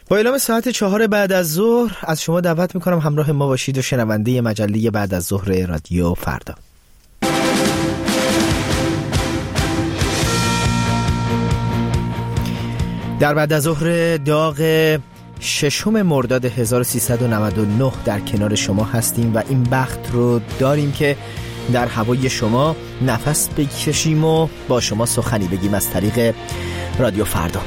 با اعلام ساعت 4 بعد از ظهر از شما دعوت میکنم همراه ما باشید و شنونده مجله بعد از ظهر رادیو فردا. در بعد از ظهر داغ 6 مرداد 1399 در کنار شما هستیم و این بخت رو داریم که در هوای شما نفس بکشیم و با شما سخنی بگیم از طریق رادیو فردا.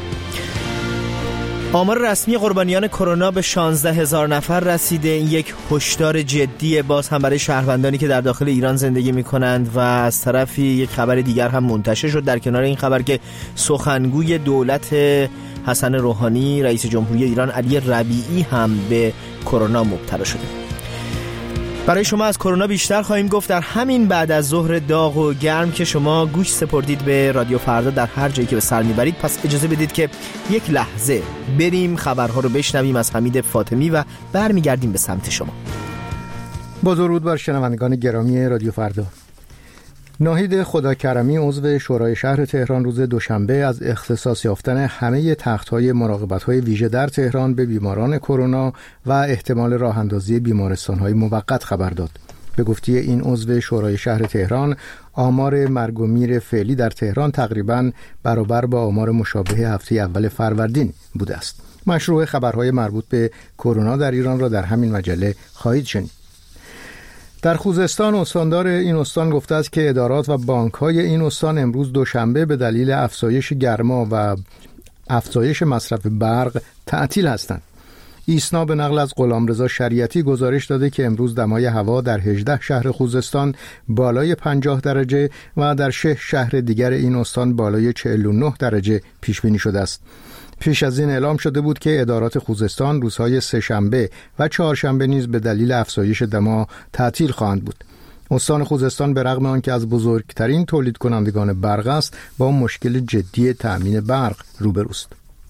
آمار رسمی قربانیان کرونا به 16,000 نفر رسیده. این یک هشدار جدی باز هم برای شهروندانی که در داخل ایران زندگی می‌کنند و از طرفی یک خبر دیگر هم منتشر شد در کنار این خبر که سخنگوی دولت حسن روحانی رئیس جمهوری ایران علی ربیعی هم به کرونا مبتلا شده. برای شما از کرونا بیشتر خواهیم گفت در همین بعد از ظهر داغ و گرم که شما گوش سپردید به رادیو فردا در هر جایی که به سر میبرید. پس اجازه بدید که یک لحظه بریم خبرها رو بشنویم از حمید فاطمی و برمیگردیم به سمت شما. با درود بر شنوندگان گرامی رادیو فردا. ناهید خداکرمی عضو شورای شهر تهران روز دوشنبه از اختصاص یافتن همه تخت‌های مراقبت‌های ویژه در تهران به بیماران کرونا و احتمال راه اندازی بیمارستان‌های موقت خبر داد. به گفته این عضو شورای شهر تهران، آمار مرگ و میر فعلی در تهران تقریباً برابر با آمار مشابه هفته اول فروردین بوده است. مشروع خبرهای مربوط به کرونا در ایران را در همین مجله خواهید شنید. در خوزستان استاندار این استان گفته است که ادارات و بانک‌های این استان امروز دوشنبه به دلیل افزایش گرما و افزایش مصرف برق تعطیل هستند. ایسنا به نقل از غلامرضا شریعتی گزارش داده که امروز دمای هوا در 18 شهر خوزستان بالای 50 درجه و در 6 شهر دیگر این استان بالای 49 درجه پیش بینی شده است. پیش از این اعلام شده بود که ادارات خوزستان روزهای سه‌شنبه و چهارشنبه نیز به دلیل افزایش دما تعطیل خواهند بود. استان خوزستان به رغم آنکه از بزرگترین تولید کنندگان برق است، با مشکل جدی تأمین برق روبروست.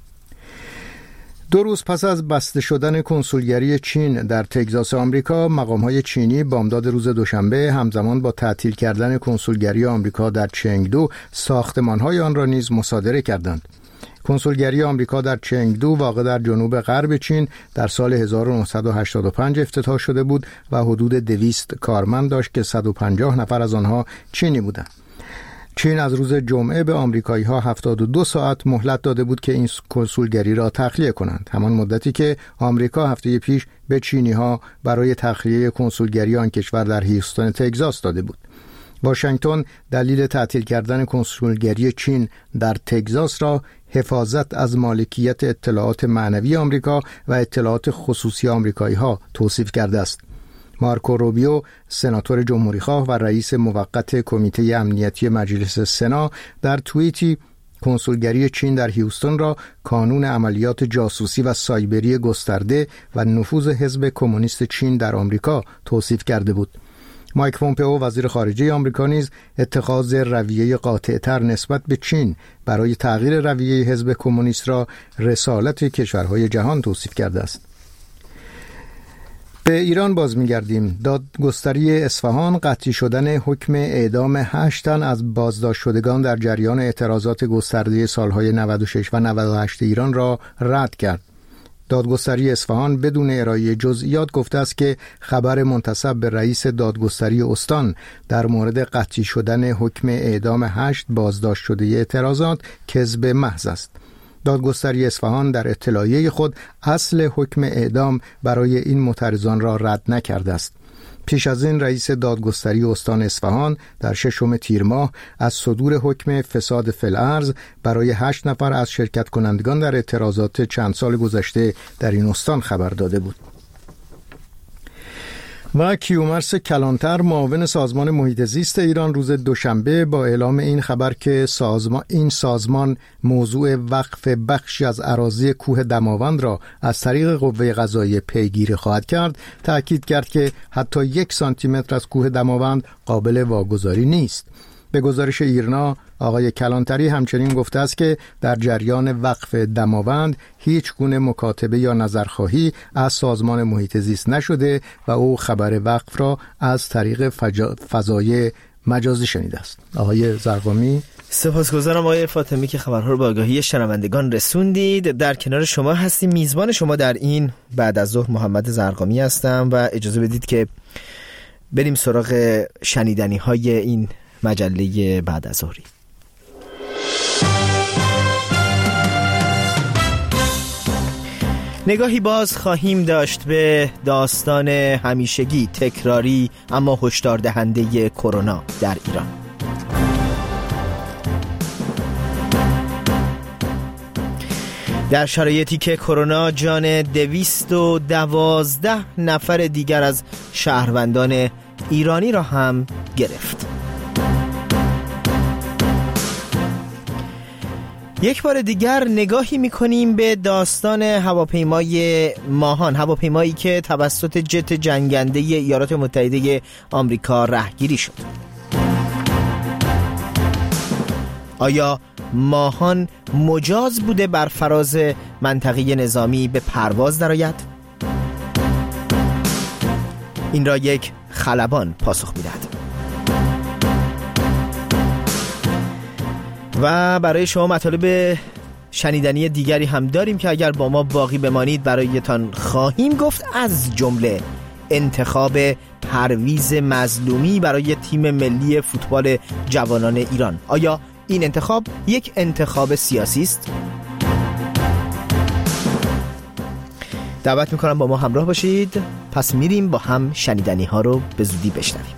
2 روز پس از بسته شدن کنسولگری چین در تگزاس آمریکا، مقام‌های چینی بامداد روز دوشنبه همزمان با تعطیل کردن کنسولگری آمریکا در چنگدو، ساختمان‌های آن را نیز مصادره کردند. کنسولگری آمریکا در چنگدو واقع در جنوب غرب چین در سال 1985 افتتاح شده بود و حدود 200 کارمند داشت که 150 نفر از آنها چینی بودند. چین از روز جمعه به آمریکایی‌ها 72 ساعت مهلت داده بود که این کنسولگری را تخلیه کنند، همان مدتی که آمریکا هفته پیش به چینی‌ها برای تخلیه کنسولگری آن کشور در هیوستن تگزاس داده بود. واشنگتن دلیل تعطیل کردن کنسولگری چین در تگزاس را حفاظت از مالکیت اطلاعات معنوی آمریکا و اطلاعات خصوصی آمریکایی‌ها توصیف کرده است. مارکو روبیو، سناتور جمهوری‌خواه و رئیس موقت کمیته امنیتی مجلس سنا، در توییتی کنسولگری چین در هیوستن را کانون عملیات جاسوسی و سایبری گسترده و نفوذ حزب کمونیست چین در آمریکا توصیف کرده بود. مایک پومپئو وزیر خارجه آمریکا نیز اتخاذ رویه قاطع‌تر نسبت به چین برای تغییر رویه حزب کمونیست را رسالت کشورهای جهان توصیف کرده است. به ایران باز می‌گردیم. دادگستری اصفهان قطعی شدن حکم اعدام 8 تن از بازداشت شدگان در جریان اعتراضات گسترده سالهای 96 و 98 ایران را رد کرد. دادگستری اصفهان بدون ارائه جزئیات گفته است که خبر منتسب به رئیس دادگستری استان در مورد قطعی شدن حکم اعدام 8 بازداشت شده اعتراضات کذب محض است. دادگستری اصفهان در اطلاعیه خود اصل حکم اعدام برای این معترضان را رد نکرده است. پیش از این رئیس دادگستری استان اصفهان در 6 تیر ماه از صدور حکم فساد فی الارض برای 8 نفر از شرکت کنندگان در اعتراضات چند سال گذشته در این استان خبر داده بود. و کیومرث کلانتر معاون سازمان محیط زیست ایران روز دوشنبه با اعلام این خبر که این سازمان موضوع وقف بخشی از اراضی کوه دماوند را از طریق قوه قضاییه پیگیری خواهد کرد، تأکید کرد که حتی 1 سانتیمتر از کوه دماوند قابل واگذاری نیست. به گزارش ایرنا، آقای کلانتری همچنین گفته است که در جریان وقف دماوند هیچ گونه مکاتبه یا نظرخواهی از سازمان محیط زیست نشده و او خبر وقف را از طریق فضای مجازی شنیده است. آقای زرقامی سپاسگزارم آقای فاطمی که خبرها رو به آگاهی شنوندگان رسوندید. در کنار شما هستیم، میزبان شما در این بعد از ظهر محمد زرقامی هستم و اجازه بدید که بریم سراغ شنیدنی های این مجله بعد از ظهری. نگاهی باز خواهیم داشت به داستان همیشگی، تکراری اما هشدار دهنده کرونا در ایران. در شرایطی که کرونا جان 212 نفر دیگر از شهروندان ایرانی را هم گرفت. یک بار دیگر نگاهی می‌کنیم به داستان هواپیمای ماهان، هواپیمایی که توسط جت جنگنده ایالات متحده آمریکا رهگیری شد. آیا ماهان مجاز بوده بر فراز منطقه نظامی به پرواز درآید؟ این را یک خلبان پاسخ می‌دهد. و برای شما مطالب شنیدنی دیگری هم داریم که اگر با ما باقی بمانید برایتان خواهیم گفت، از جمله انتخاب پرویز مظلومی برای تیم ملی فوتبال جوانان ایران. آیا این انتخاب یک انتخاب سیاسی است؟ دعوت میکنم با ما همراه باشید. پس میریم با هم شنیدنی ها رو به زودی بشنویم.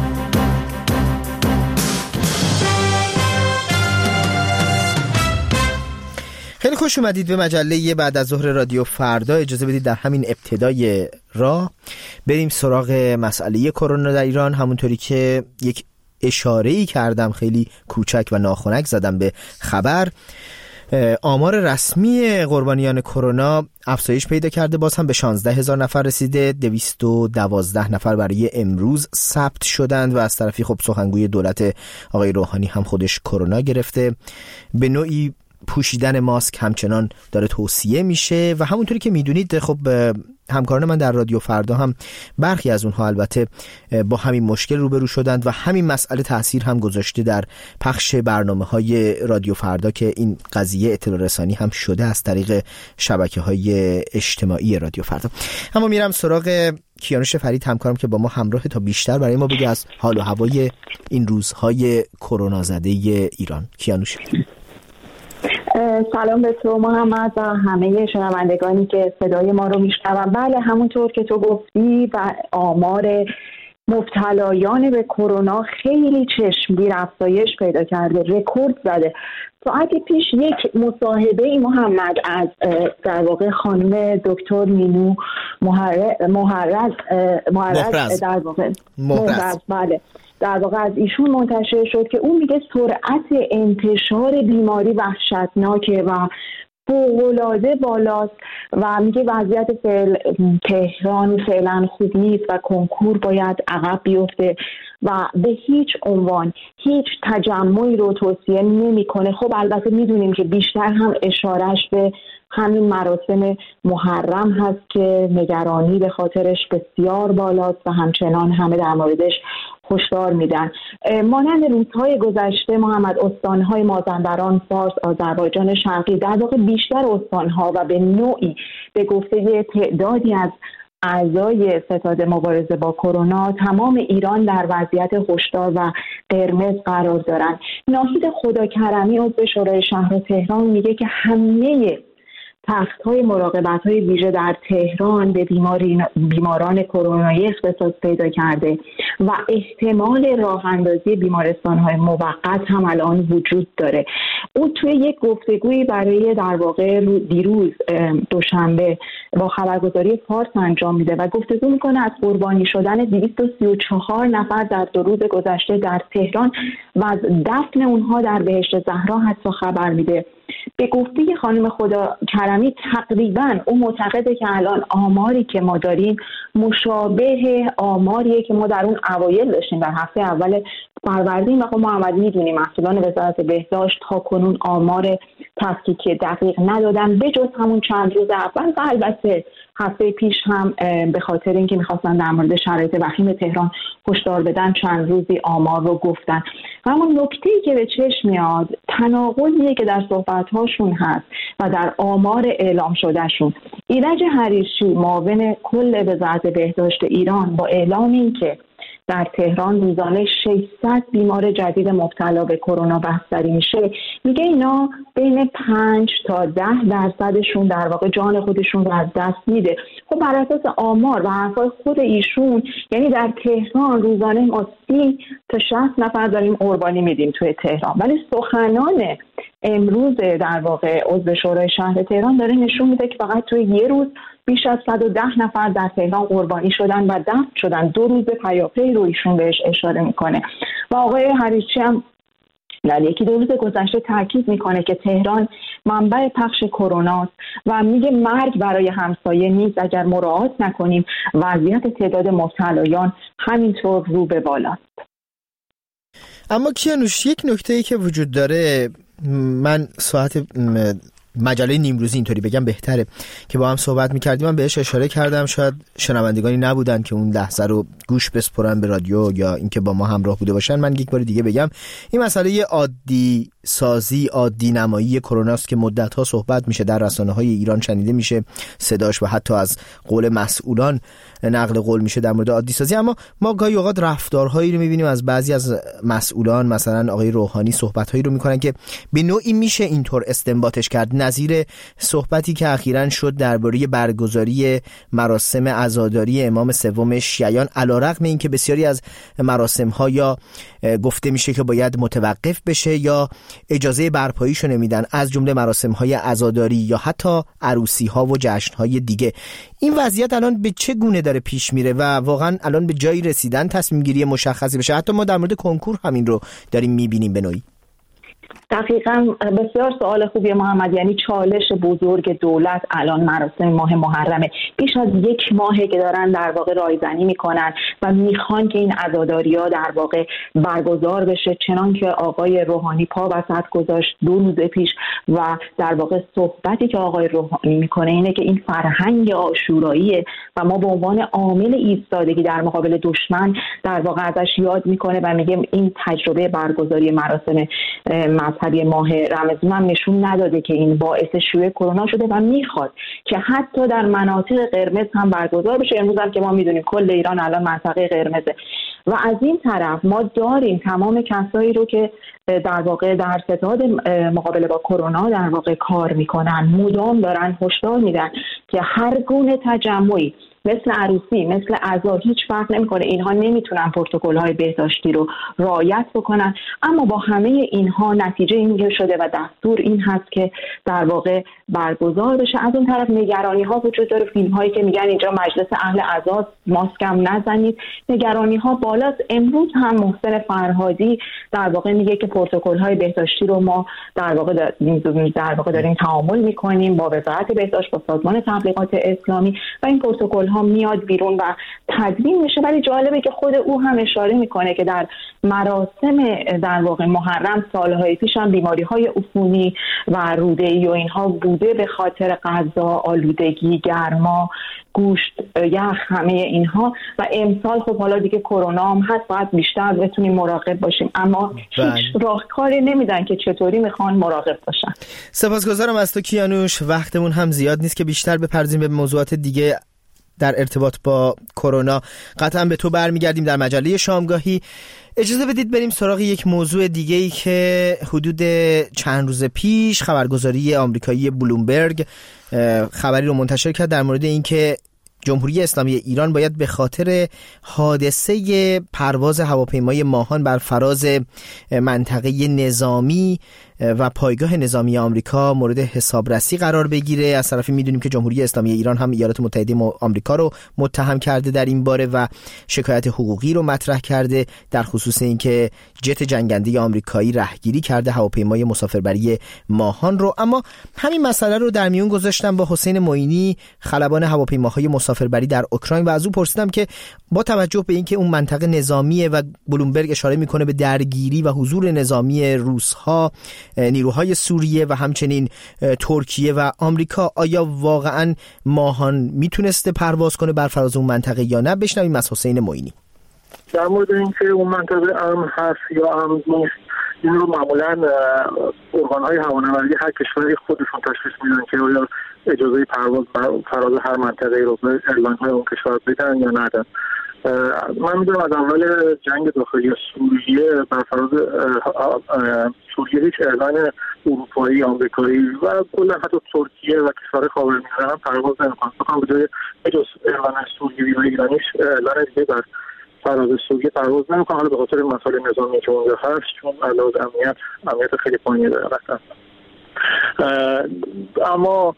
خیلی خوش اومدید به مجله بعد از ظهر رادیو فردا. اجازه بدید در همین ابتدای راه بریم سراغ مسئله کرونا در ایران. همونطوری که یک اشاره‌ای کردم، خیلی کوچک و ناخنک زدم به خبر، آمار رسمی قربانیان کرونا افزایش پیدا کرده، باز هم به 16,000 نفر رسیده. 212 نفر برای امروز ثبت شدند و از طرفی خب سخنگوی دولت آقای روحانی هم خودش کرونا گرفته. به نوعی پوشیدن ماسک همچنان داره توصیه میشه و همونطوری که میدونید خب همکاران من در رادیو فردا هم برخی از اونها البته با همین مشکل روبرو شدند و همین مسئله تاثیر هم گذاشته در پخش برنامه‌های رادیو فردا که این قضیه اطلاع رسانی هم شده از طریق شبکه‌های اجتماعی رادیو فردا. اما میرم سراغ کیانوش فرید همکارم که با ما همراه تا بیشتر برای ما بگه از حال و هوای این روزهای کرونا زده ایران. کیانوش، سلام به تو محمد و همه شنوندگانی که صدای ما رو میشنون. بله، همونطور که تو گفتی و آمار مبتلایان به کرونا خیلی چشمگیر افزایش پیدا کرده، رکورد زده. ساعتی پیش یک مصاحبه ای محمد از در واقع خانم دکتر مینو محرز در واقع محرز، بله، در واقع از ایشون منتشر شد که اون میگه سرعت انتشار بیماری وحشتناکه و فوق‌العاده بالاست و میگه وضعیت تهران فعلا خوب نیست و کنکور باید عقب بیفته و به هیچ عنوان هیچ تجمعی رو توصیه نمی‌کنه. خب البته میدونیم که بیشتر هم اشارش به همین مراسم محرم هست که نگرانی به خاطرش بسیار بالاست و همچنان همه در موردش هشدار میدن. مانند روزهای گذشته محمد، استانهای مازندران، فارس، آذربایجان شرقی، در واقع بیشتر استانها و به نوعی به گفته تعدادی از اعضای ستاد مبارزه با کرونا، تمام ایران در وضعیت هشدار و قرمز قرار دارند. ناهید خداکرمی عضو شورای شهر تهران میگه که همه تخت‌های مراقبت‌های ویژه در تهران به بیماران کرونایی اختصاص پیدا کرده و احتمال راه اندازی بیمارستان‌های موقت هم الان وجود داره. او توی یک گفتگویی برای در واقع دیروز دوشنبه با خبرگزاری فارس انجام میده و گفتگو میکنه از قربانی شدن 234 نفر در 2 روز گذشته در تهران و از دفن اونها در بهشت زهرا حتی خبر میده. به گفته خانم خداکرمی تقریبا او معتقده که الان آماری که ما داریم مشابه آماریه که ما در اون اوایل داشتیم در هفته اول فروردین و خب محمد میدونیم مسئولان وزارت بهداشت تا کنون آمار تفکیک دقیق ندادن به جز همون چند روز اول و البته هفته پیش هم به خاطر اینکه می‌خواستن در مورد شرایط وخیم تهران هشدار بدن چند روزی آمار رو گفتن. و همون نکته‌ای که به چشم میاد تناقضیه که در صحبت‌هاشون هست و در آمار اعلام شدهشون. ایرج حریشی معاون کل وزارت بهداشت ایران با اعلام اینکه در تهران روزانه 600 بیمار جدید مبتلا به کرونا بستری میشه، میگه اینا بین 5 تا 10% در واقع جان خودشون رو از دست میده. خب بر اساس آمار و حرفای خود ایشون، یعنی در تهران روزانه ما 30 تا 60 نفر داریم قربانی میدیم توی تهران، ولی سخنان امروز در واقع عضو شورای شهر تهران داره نشون میده که فقط توی یه روز بیش از 110 نفر در تهران قربانی شدن و دفن شدن. 2 روز پیاپی رو ایشون بهش اشاره میکنه. و آقای حریچی هم در 1-2 روز گذشته تاکید میکنه که تهران منبع پخش کرونا و میگه مرگ برای همسایه نیست اگر مراعات نکنیم. وضعیت تعداد مبتلایان همینطور رو به بالاست. اما کیانوش، یک نکته‌ای که وجود داره، من ساعت مجله نیمروزی اینطوری بگم بهتره که با هم صحبت میکردیم، من بهش اشاره کردم، شاید شنوندگانی نبودن که اون لحظه رو گوش بسپرن به رادیو یا اینکه با ما همراه بوده باشن. من یک بار دیگه بگم این مسئله عادی سازی، عادی نمایی کرونا است که مدت‌ها صحبت میشه، در رسانه‌های ایران شنیده میشه صداش و حتی از قول مسئولان نقل قول میشه در مورد عادی سازی. اما ما گاهی اوقات رفتارهایی رو میبینیم از بعضی از مسئولان، مثلا آقای روحانی صحبت‌هایی رو میکنن که به نوعی میشه اینطور استنباطش کرد، نظیر صحبتی که اخیراً شد درباره برگزاری مراسم عزاداری امام سوم شیعیان، علیرغم اینکه بسیاری از مراسم‌ها یا گفته میشه که باید متوقف بشه یا اجازه برپاییشو نمیدن، از جمله مراسم‌های عزاداری یا حتی عروسی‌ها و جشن‌های دیگه. این وضعیت الان به چه گونه داره پیش میره و واقعا الان به جایی رسیدن تصمیم گیری مشخصی بشه؟ حتی ما در مورد کنکور همین رو داریم میبینیم به نوعی. دقیقاً بسیار سوال خوبیه محمد. یعنی چالش بزرگ دولت الان مراسم ماه محرمه. بیش از 1 ماهه که دارن در واقع رایزنی میکنن و میخوان که این عزاداری‌ها در واقع برگزار بشه، چنان که آقای روحانی پا وسط گذاشت 2 روز پیش. و در واقع صحبتی که آقای روحانی میکنه اینه که این فرهنگ عاشوراییه و ما به عنوان عامل ایستادگی در مقابل دشمن در واقع ازش یاد میکنه و میگه این تجربه برگزاری مراسم مذهبی ماه رمضان هم نشون نداده که این باعث شیوع کرونا شده و میخواد که حتی در مناطق قرمز هم برگزار بشه. امروز هم که ما میدونیم کل ایران الان منطقه قرمزه و از این طرف ما داریم تمام کسایی رو که در واقع در ستاد مقابله با کرونا در واقع کار میکنن، مدام دارن هشدار میدن که هر گونه تجمعی مثل عروسی، مثل عزا هیچ فرق نمیکنه، اینها نمیتونن پروتکل‌های بهداشتی رو رعایت بکنن. اما با همه اینها نتیجه این شده و دستور این هست که در واقع برگزار بشه. از اون طرف نگرانی‌ها وجود داره، فیلم‌هایی که میگن اینجا مجلس اهل عزا، ماسک هم نزنید. نگرانی‌ها بالاست. امروز هم محسن فرهادی در واقع میگه که پروتکل‌های بهداشتی رو ما در واقع داریم تعامل می‌کنیم با وزارت بهداشت، با سازمان تبلیغات اسلامی و این پروتکل‌ها میاد بیرون و تدوین میشه. ولی جالبه که خود او هم اشاره میکنه که در مراسم در واقع محرم سالهای پیش هم بیماری‌های عفونی و روده‌ای و اینها بوده به خاطر غذا، آلودگی، گرما، گوشت، یخ، همه اینها. و امسال خب حالا دیگه کرونا هم هست، باید بیشتر بتونیم مراقب باشیم، اما هیچ راهکاری نمیدن که چطوری میخوان مراقب باشن. سپاسگزارم از تو کیانوش. وقتمون هم زیاد نیست که بیشتر بپردازیم به موضوعات دیگه در ارتباط با کرونا. قطعا به تو برمیگردیم در مجله شامگاهی. اجازه بدید بریم سراغ یک موضوع دیگه‌ای که حدود چند روز پیش خبرگزاری آمریکایی بلومبرگ خبری رو منتشر کرد در مورد اینکه جمهوری اسلامی ایران باید به خاطر حادثه پرواز هواپیمای ماهان بر فراز منطقه نظامی و پایگاه نظامی آمریکا مورد حسابرسی قرار بگیره. از طرفی میدونیم که جمهوری اسلامی ایران هم ایالات متحده آمریکا رو متهم کرده در این باره و شکایت حقوقی رو مطرح کرده در خصوص اینکه جت جنگنده آمریکایی رهگیری کرده هواپیمای مسافربری ماهان رو. اما همین مسئله رو در میون گذاشتم با حسین معینی، خلبان هواپیماهای مسافربری در اوکراین، و از او پرسیدم که با توجه به اینکه اون منطقه نظامیه و بلومبرگ اشاره میکنه به درگیری و حضور نظامی روس‌ها نیروهای سوریه و همچنین ترکیه و آمریکا، آیا واقعا ماهان میتونسته پرواز کنه بر فراز اون منطقه یا نه؟ بشنویم از حسین معینی. در مورد اینکه اون منطقه امن هست یا امن نیست، این رو معمولا ارگان‌های هوانوردی هر کشوری خودشون تشخیص میدن که آیا اجازه پرواز بر فراز هر منطقه رو به ایرلاین‌های اون کشور بدن یا ندن. من میدونم از اول جنگ داخلی سوریه بر فراز سوریه هیچ ایرلاین اروپایی، آمریکایی و کلا حتی ترکیه و کشور خاورمیانه هم پرواز نمی‌کنن. فقط به جای بجز ایرلاین سوریه و ایرانیش ایرلاین دیگه بر فراز سوریه پرواز نمی‌کنه، حالا به خاطر مسائل نظامی که اونجا هست، چون علاوه امنیت خیلی پایینی داره قطعا. اما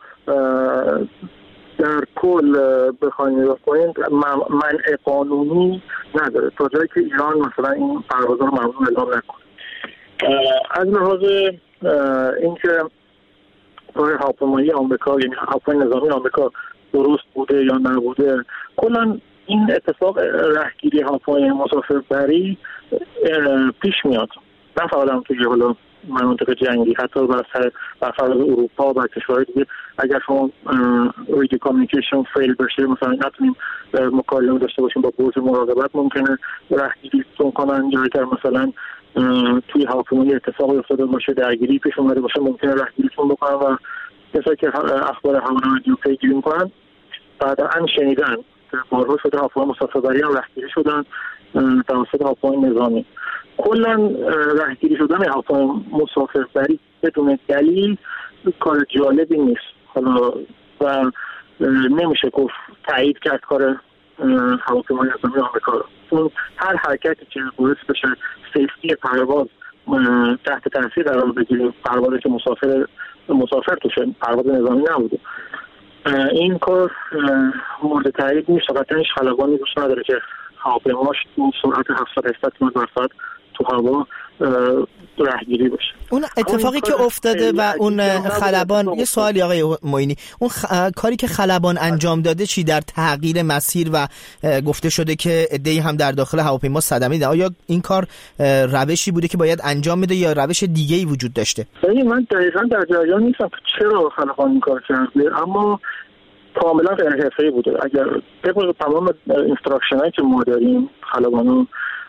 در کل بخواید نگاه کنید منع قانونی نداره تا جایی که ایران مثلا این پروازها رو ممنوع اعلام نکنه. از لحاظ اینکه هواپیمایی آمریکا، یعنی هواپیمای نظامی آمریکا درست بوده یا نبوده، کلا این اتفاق رهگیری هواپیمای مسافربری پیش میاد، نه فقط هم توی حالا مناطق جنگی، حتی بر فراز اروپا و کشورهای دیگه. اگر شما رادیو کامیونیکیشن فیل بشه، مثلا نتونیم مکالمه داشته باشیم با برج مراقبت، ممکنه رهگیریتون کنن، یا اگر مثلا توی هواپیمایی اتفاقی افتاده باشه، درگیری پیش اومده باشه، ممکنه رهگیریتون بکنن و کسایی که اخبار هوانوردی رو پیگیری میکنن بعدا شنیدن بارها شده هواپیمای مسافربری هم رهگیری شدن توسط هواپیمای نظامی. کلا رهگیری شدن هواپیمای مسافربری بدون دلیل کار جالبی نیست. حالا و نمیشه گفت تایید کرد کار هواپیمای نظامی آمریکا رو، چون هر حرکتی که باعث بشه سیفتی پرواز تحت تاثیر قرار بگیره، پروازی که مسافر توشه، پرواز نظامی نبوده، این کار مورد تایید نیست. فقط هیچ خلبانی دوست نداره که هواپیماش با سرعت 700 کیلومتر بر ساعت تو هوا رهگیری باشه. اون اتفاقی که افتاده و اون خلبان، یه سوالی آقای معینی، اون کاری که خلبان انجام داده چی در تغییر مسیر و گفته شده که عده‌ای هم در داخل هواپیما صدمه دیدن، آیا این کار روشی بوده که باید انجام میده یا روش دیگه‌ای وجود داشته؟ من دقیقاً در جریان نیستم که چرا خلبان این کار کرده، اما کاملا غیر حرفه‌ای بوده. اگر طبق تمام اینستراکشنایی که ما داریم، خلبانو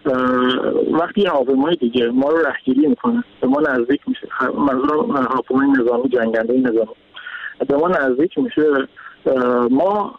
وقتی هواپیمای دیگه ما رو رهگیری میکنه، به ما نزدیک میشه، منظورم هواپیمای نظامی، جنگنده نظامی به ما نزدیک میشه، ما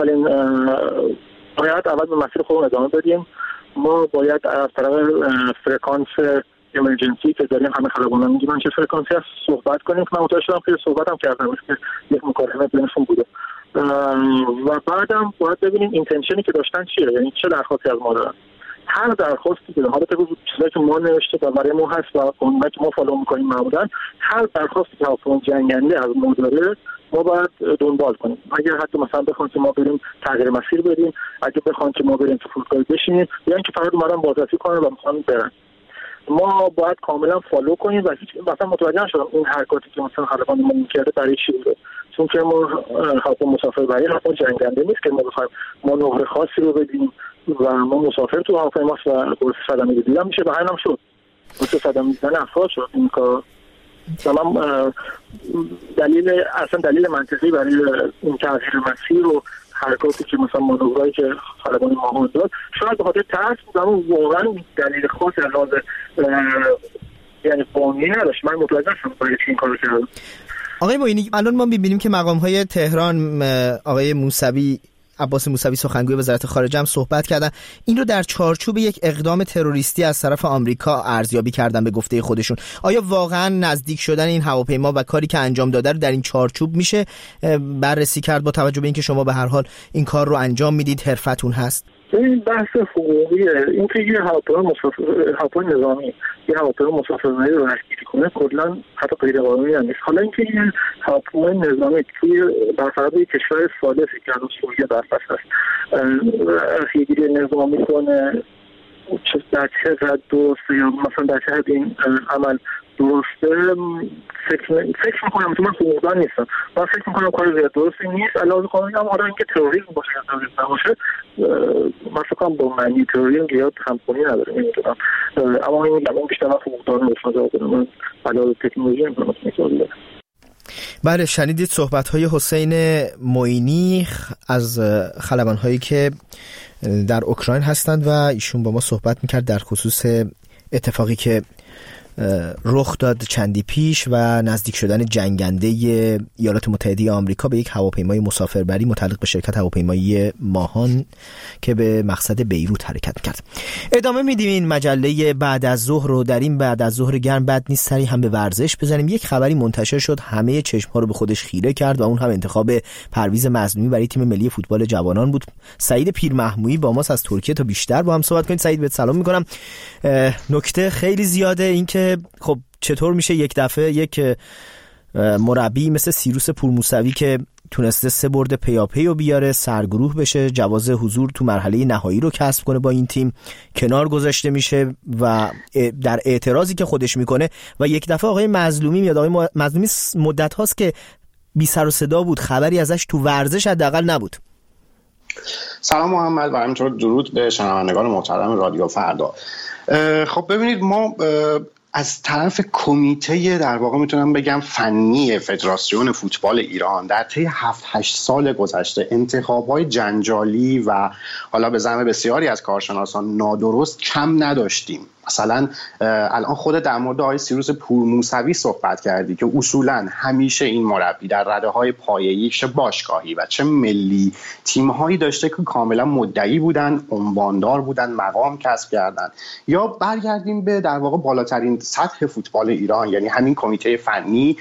باید اول به مسیر خودمون ادامه بدیم. ما باید از طرف فرکانس امرجنسی که داریم، همه خلبانا میگن چه فرکانسی هست، صحبت کنیم که من متوجه شدم که صحبت هم کردم که یک مکالمه بینشون بوده و بعدم باید ببینیم اینتنشنی که داشتن چیه، یعنی چه درخواستی از ما دارن. هر درخواستی که حالت چیزایی که ما نوشته و برای ما هست و اونایی که ما فالو میکنیم معمولا، هر درخواستی که هواپیمای جنگنده از ما داره ما باید دنبال کنیم. اگر حتی مثلا بخوان که ما بریم تغییر مسیر بدیم، اگه بخوان که ما بریم تو فرودگاه بشینیم، یا اینکه فقط اومدن بازرسی کنن و میخوان برن، ما باید کاملا فالو کنیم و هیچ مثلا متوجه نشدم این حرکاتی که مثلا خلبان ما میکرده برای چی بوده، چون که ما هواپیمای مسافربری هواپیمای جنگنده نیست که ما بخوایم مانور خاصی رو بدیم و ما مسافر تو هواپیماست و درست صدمه دیدن میشه و همین هم شد، درست صدمه دیدن افراد شد. این کار تمام دلیل منطقی برای این تغییر مسیر و حرکاتی که مثلا مانورایی که خلبان ما داد شاید به خاطر ترس بود، اما واقعا دلیل خاصی از لحاظ یعنی قانونی نداشت. من متوجه شدم برای چی این کارو کردم. آقای معینی، الان ما می‌بینیم که مقام‌های تهران، آقای موسوی، عباس موسوی سخنگوی وزارت خارجه هم صحبت کردن، این رو در چارچوب یک اقدام تروریستی از طرف آمریکا ارزیابی کردن به گفته خودشون. آیا واقعا نزدیک شدن این هواپیما و کاری که انجام داده رو در این چارچوب میشه بررسی کرد با توجه به اینکه شما به هر حال این کار رو انجام میدید، حرفتون هست؟ این بحث حقوقیه. اینکه یه هواپیمای نظامی یه هواپیمای مسافربری رو رهگیری کنه کلا حتی غیر قانونی نیست. حالا اینکه یه هواپیمای نظامی توی برفرض یک کشور ثالثی که هنوز سوریه برفرض هست رهگیری نظامی کنه، در چه حد درسته یا مثلا در چه حد این عمل درسته فکر میکنم تو من حقوقدان نیستم، من فکر میکنم کار زیاد درستی نیست علاوه قانونی. هم آره اینکه تروریسم باشه یا تروریسم نباشه من فکر کنم با معنی تروریسم زیاد همخونی نداره، نمیدونم، اما این میگم اون بیشتر من حقوقدان رو من علاوه تکنولوژی میکنم مثلا. بله، شنیدید صحبت‌های حسین معینی از خلبان‌هایی که در اوکراین هستند و ایشون با ما صحبت می‌کرد در خصوص اتفاقی که رخ داد چندی پیش و نزدیک شدن جنگنده ایالات متحده آمریکا به یک هواپیمای مسافربری متعلق به شرکت هواپیمایی ماهان که به مقصد بیروت حرکت می‌کرد. ادامه میدیم این مجله بعد از ظهر رو. در این بعد از ظهر گرم بد نیست سری هم به ورزش بزنیم. یک خبری منتشر شد همه چشم‌ها رو به خودش خیره کرد و اون هم انتخاب پرویز مظلومی برای تیم ملی فوتبال جوانان بود. سعید پیرمحمودی با ماست از ترکیه تا بیشتر با هم صحبت کنیم. سعید بهت سلام می‌کنم. نکته خیلی زیاده این که خب چطور میشه یک دفعه یک مربی مثل سیروس پورموسوی که تونسته 3 برد پیاپی رو بیاره، سرگروه بشه، جواز حضور تو مرحله نهایی رو کسب کنه با این تیم، کنار گذاشته میشه و در اعتراضی که خودش میکنه و یک دفعه آقای مظلومی میاد. آقای مظلومی مدت هاست که بی سر و صدا بود، خبری ازش تو ورزش حداقل نبود. سلام محمد و همینطور درود به شنوندگان محترم رادیو فردا. خب ببینید، ما از طرف کمیته در واقع میتونم بگم فنی فدراسیون فوتبال ایران در طی 7-8 سال گذشته انتخاب‌های جنجالی و حالا به زعم بسیاری از کارشناسان نادرست کم نداشتیم. مثلا الان خود در مورد آقای سیروس پورموسوی صحبت کردی که اصولا همیشه این مربی در رده‌های پایه‌ای چه باشگاهی و چه ملی تیم‌هایی داشته که کاملا مدعی بودن، عنواندار بودن، مقام کسب کردن. یا برگردیم به در واقع بالاترین سطح فوتبال ایران، یعنی همین کمیته فنی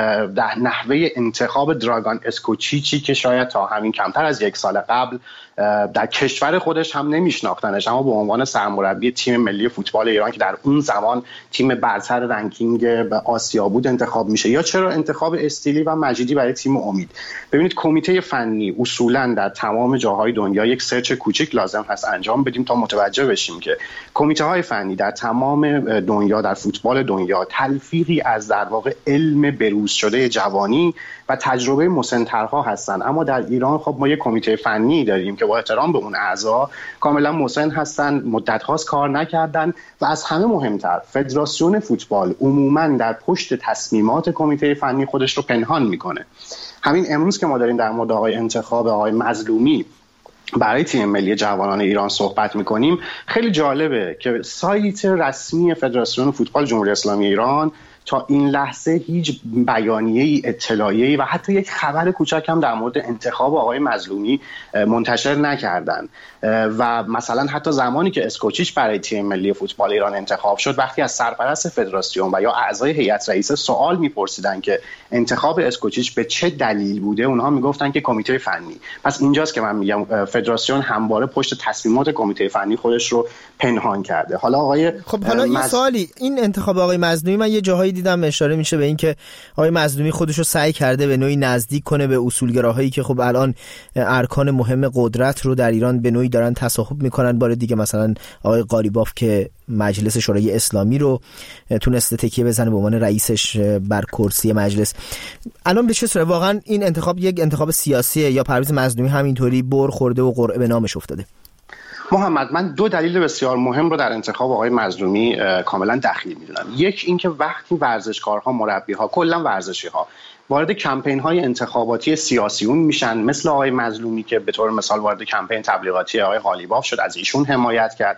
در نحوه انتخاب دراگان اسکوچیچی که شاید تا همین کمتر از 1 سال قبل در کشور خودش هم نمیشناختنش، اما به عنوان سرمربی تیم ملی فوتبال ایران که در اون زمان تیم برتر رنکینگ به آسیا بود انتخاب میشه. یا چرا انتخاب استیلی و مجیدی برای تیم امید. ببینید، کمیته فنی اصولا در تمام جاهای دنیا یک سرچ کوچیک لازم هست انجام بدیم تا متوجه بشیم که کمیته های فنی در تمام دنیا، در فوتبال دنیا، تلفیقی از در واقع علم بروز شده جوانی و تجربه مسن‌ترها هستن. اما در ایران خب ما یک کمیته فنی داریم که با احترام به اون اعضا کاملا مسن هستن، مدت هاست کار نکردن و از همه مهمتر فدراسیون فوتبال عموما در پشت تصمیمات کمیته فنی خودش رو پنهان میکنه. همین امروز که ما داریم در مورد انتخاب آقای مظلومی برای تیم ملی جوانان ایران صحبت میکنیم، خیلی جالبه که سایت رسمی فدراسیون فوتبال جمهوری اسلامی ایران تا این لحظه هیچ بیانیه‌ای، اطلاعیه‌ای و حتی یک خبر کوچک هم در مورد انتخاب آقای مظلومی منتشر نکردن. و مثلا حتی زمانی که اسکوچیچ برای تیم ملی فوتبال ایران انتخاب شد، وقتی از سرپرست فدراسیون و یا اعضای هیئت رئیسه سوال می‌پرسیدن که انتخاب اسکوچیچ به چه دلیل بوده، اونها میگفتن که کمیته فنی. پس اینجاست که من میگم فدراسیون همواره پشت تصمیمات کمیته فنی خودش رو پنهان کرده. حالا آقای یه سوالی، این انتخاب آقای مظلومی من یه جاهایی دیدم اشاره میشه به این که آقای مظلومی خودش رو سعی کرده به نوعی نزدیک کنه به اصولگراهایی که خب الان ارکان مهم قدرت رو در ایران به نوعی دارن تصاحب میکنن. بار دیگه مثلا آقای قالیباف که مجلس شورای اسلامی رو تونسته تکیه بزنه به عنوان رئیسش بر کرسی مجلس. الان به چه صورت واقعا این انتخاب یک انتخاب سیاسیه یا پرویز مظلومی همینطوری بر خورده و قرعه به نامش افتاده؟ محمد، من 2 دلیل بسیار مهم رو در انتخاب آقای مظلومی کاملا دخیل میدونم. یک، اینکه وقتی ورزشکارها، مربیها، کلا ورزشی‌ها وارد کمپین‌های انتخاباتی سیاسیون میشن، مثل آقای مظلومی که به طور مثال وارد کمپین تبلیغاتی آقای قالیباف شد، از ایشون حمایت کرد.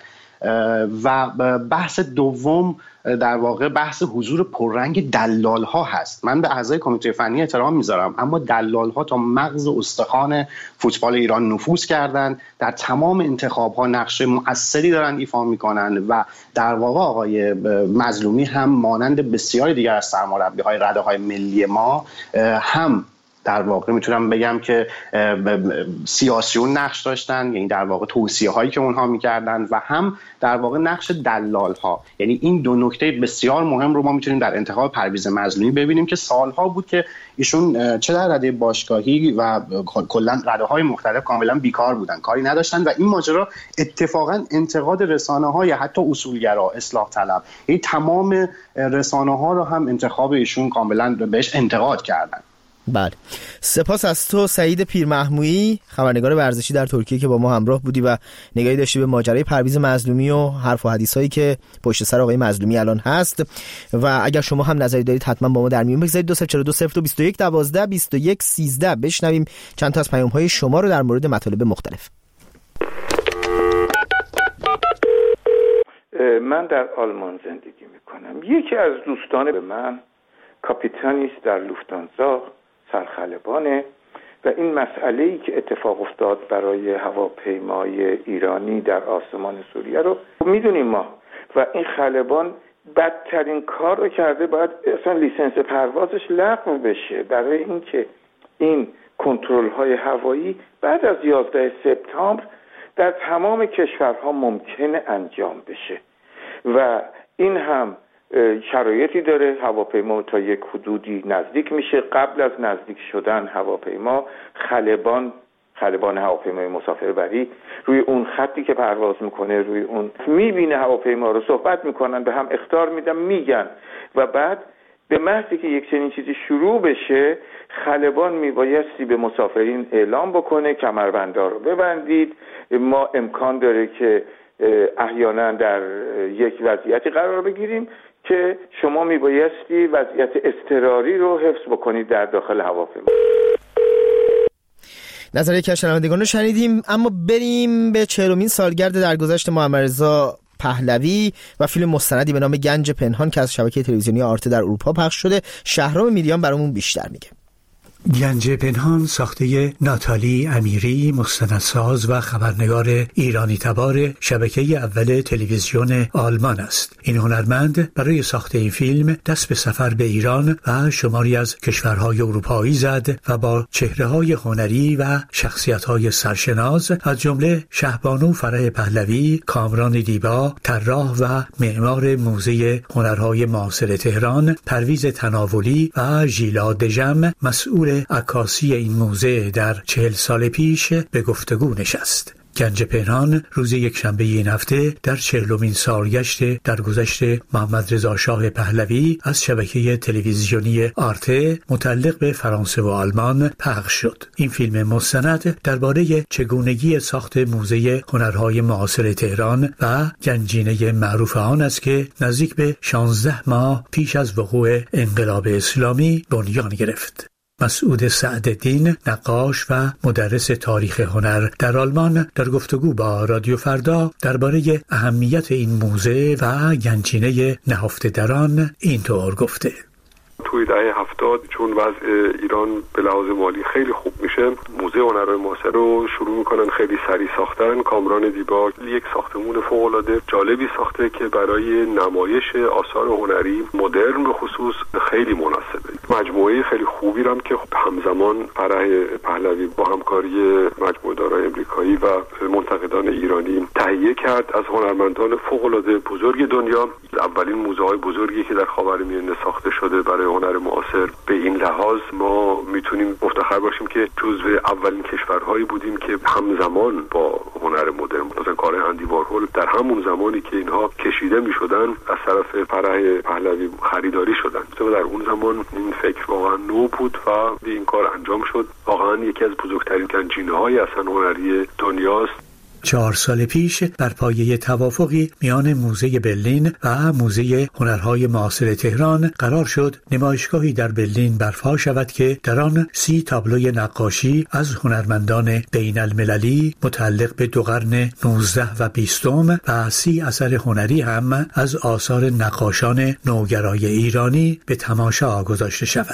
و بحث دوم در واقع بحث حضور پررنگ دلال ها هست. من به اعضای کمیته فنی احترام میذارم، اما دلال ها تا مغز استخوان فوتبال ایران نفوذ کردن، در تمام انتخاب ها نقش مؤثری دارن ایفا میکنن و در واقع آقای مظلومی هم مانند بسیاری دیگر از سرمربی های رده های ملی ما هم در واقع میتونم بگم که سیاسیون نقش داشتن، یعنی در واقع توصیه هایی که اونها میکردن، و هم در واقع نقش دلال ها. یعنی این دو نکته بسیار مهم رو ما میتونیم در انتخاب پرویز مظلومی ببینیم که سالها بود که ایشون چه در رده باشگاهی و کلا رده های مختلف کاملا بیکار بودن، کاری نداشتن، و این ماجرا اتفاقا انتقاد رسانه های حتی اصولگرا، اصلاح طلب، یعنی تمام رسانه ها رو هم انتخاب ایشون کاملا بهش انتقاد کردن. بله، سپاس از تو سعید پیرمحمودی، خبرنگار ورزشی در ترکیه که با ما همراه بودی و نگاهی داشتی به ماجرای پرویز مظلومی و حرف و حدیثایی که پشت سر آقای مظلومی الان هست. و اگر شما هم نظری دارید حتما با ما در میون بگذارید. 20420221122113 بشنویم چند تا از پیام‌های شما رو در مورد مطالب مختلف. من در آلمان زندگی میکنم. یکی از دوستان من کاپیتانی است در لوفتانزا، سرخلبانه، و این مسئله‌ای که اتفاق افتاد برای هواپیمای ایرانی در آسمان سوریه رو میدونیم ما، و این خلبان بدترین کار رو کرده. باید اصلا لیسنس پروازش لغو بشه برای اینکه این کنترل‌های هوایی بعد از 11 سپتامبر در تمام کشورها ممکنه انجام بشه، و این هم شرایطی داره. هواپیما تا یک حدودی نزدیک میشه، قبل از نزدیک شدن هواپیما خلبان هواپیمای مسافربری روی اون خطی که پرواز میکنه، روی اون میبینه هواپیما رو، صحبت میکنن، به هم اخطار میدن، میگن، و بعد به محضی که یک چنین چیزی شروع بشه خلبان میبایستی به مسافرین اعلام بکنه کمربندها رو ببندید، ما امکان داره که احیانا در یک وضعیتی قرار بگیریم که شما میبایستی وضعیت اضطراری رو حفظ بکنید در داخل هواپیما. نظر یکی از شنوندگان رو شنیدیم، اما بریم به 40مین سالگرد درگذشت محمدرضا پهلوی و فیلم مستندی به نام گنج پنهان که از شبکه تلویزیونی آرته در اروپا پخش شده. شهرام میریان برامون بیشتر میگه. گنج پنهان ساخته ناتالی امیری، مستندساز و خبرنگار ایرانی تبار شبکه اول تلویزیون آلمان است. این هنرمند برای ساخت این فیلم دست به سفر به ایران و شماری از کشورهای اروپایی زد و با چهره‌های هنری و شخصیت‌های سرشناس از جمله شهبانو فرح پهلوی، کامران دیبا، طراح و معمار موزه هنرهای معاصر تهران، پرویز تناولی و ژیلا دژم، مسئول عکاسی این موزه در 40 سال پیش به گفتگو نشست. گنج پنهان روز یکشنبه این هفته در 40مین سالگشت درگذشت محمدرضا شاه پهلوی از شبکه تلویزیونی آرته متعلق به فرانسه و آلمان پخش شد. این فیلم مستند درباره چگونگی ساخت موزه هنرهای معاصر تهران و گنجینه معروف آن است که نزدیک به 16 ماه پیش از وقوع انقلاب اسلامی بنیان گرفت. مسعود سعدالدین، نقاش و مدرس تاریخ هنر در آلمان، در گفتگو با رادیو فردا درباره اهمیت این موزه و گنجینه نهفته در آن اینطور گفته: توی دهه 70 چون وضع ایران به لحاظ مالی خیلی خوب میشه، موزه هنرهای معاصر رو شروع میکنن خیلی سریع ساختن. کامران دیبا یک ساختمون فوق‌العاده جالبی ساخته که برای نمایش آثار هنری مدرن به خصوص خیلی مناسبه. مجموعه خیلی خوبی هم که همزمان فرح پهلوی با همکاری مجموعه دارای امریکایی و منتقدان ایرانی تهیه کرد از هنرمندان فوق‌العاده بزرگ دنیا. اولین موزه‌های بزرگی که در خاورمیانه ساخته شده برای هنر معاصر. به این لحاظ ما میتونیم مفتخر باشیم که جزو اولین کشورهایی بودیم که همزمان با هنر مدرن، مثلا کارهای اندی وارهول در همون زمانی که اینها کشیده میشدن از طرف فرح پهلوی خریداری شدن. در اون زمان این فکر واقعا نو بود و این کار انجام شد. واقعا یکی از بزرگترین گنجینه‌های اصلا هنری دنیاست. 4 سال پیش بر پایه توافقی میان موزه برلین و موزه هنرهای معاصر تهران قرار شد نمایشگاهی در برلین برپا شود که در آن 30 تابلوی نقاشی از هنرمندان بین المللی متعلق به 2 قرن 19 و 20 و 30 اثر هنری هم از آثار نقاشان نوگرای ایرانی به تماشا گذاشته شود.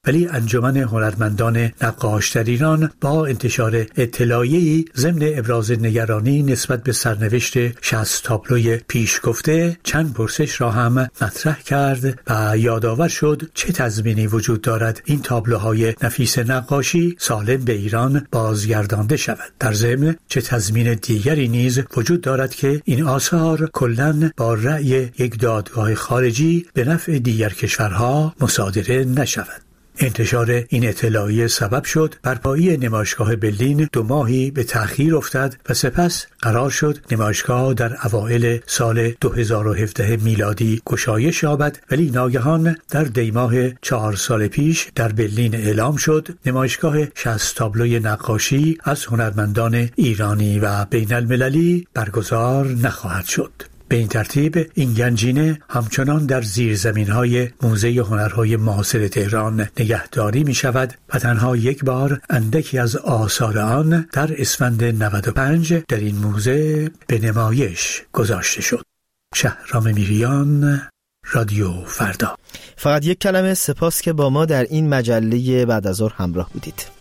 ولی انجمن هنرمندان نقاش در ایران با انتشار اطلاعیه‌ای ضمن ابراز نگرانی نسبت به سرنوشت 60 تابلوی پیش گفته چند پرسش را هم مطرح کرد و یادآور شد چه تضمینی وجود دارد این تابلوهای نفیس نقاشی سالم به ایران بازگردانده شود. در ضمن چه تضمین دیگری نیز وجود دارد که این آثار کلاً با رأی یک دادگاه خارجی به نفع دیگر کشورها مصادره نشود. انتشار این اطلاعیه سبب شد برپایی نمایشگاه برلین 2 ماهی به تأخیر افتد و سپس قرار شد نمایشگاه در اوایل سال 2017 میلادی گشایش یابد، ولی ناگهان در دیماه 4 سال پیش در برلین اعلام شد نمایشگاه 60 تابلوی نقاشی از هنرمندان ایرانی و بین المللی برگزار نخواهد شد. به این ترتیب این گنجینه همچنان در زیرزمین‌های موزه هنرهای معاصر تهران نگهداری می‌شود و تنها یک بار اندکی از آثار آن در اسفند 95 در این موزه به نمایش گذاشته شد. شهرام میریان، رادیو فردا. فقط یک کلمه سپاس که با ما در این مجله بعد از ظهر همراه بودید.